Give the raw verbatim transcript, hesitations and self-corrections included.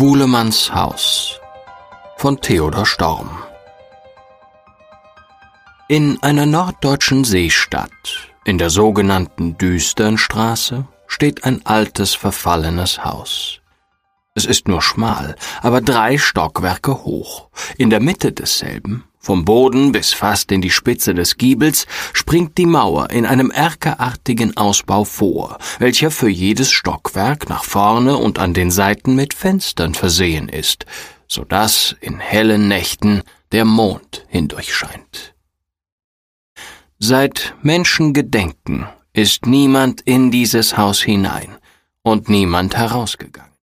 Buhlemanns Haus von Theodor Storm. In einer norddeutschen Seestadt, in der sogenannten Düsternstraße, steht ein altes, verfallenes Haus. Es ist nur schmal, aber drei Stockwerke hoch. In der Mitte desselben, vom Boden bis fast in die Spitze des Giebels, springt die Mauer in einem erkerartigen Ausbau vor, welcher für jedes Stockwerk nach vorne und an den Seiten mit Fenstern versehen ist, so dass in hellen Nächten der Mond hindurchscheint. Seit Menschengedenken ist niemand in dieses Haus hinein und niemand herausgegangen.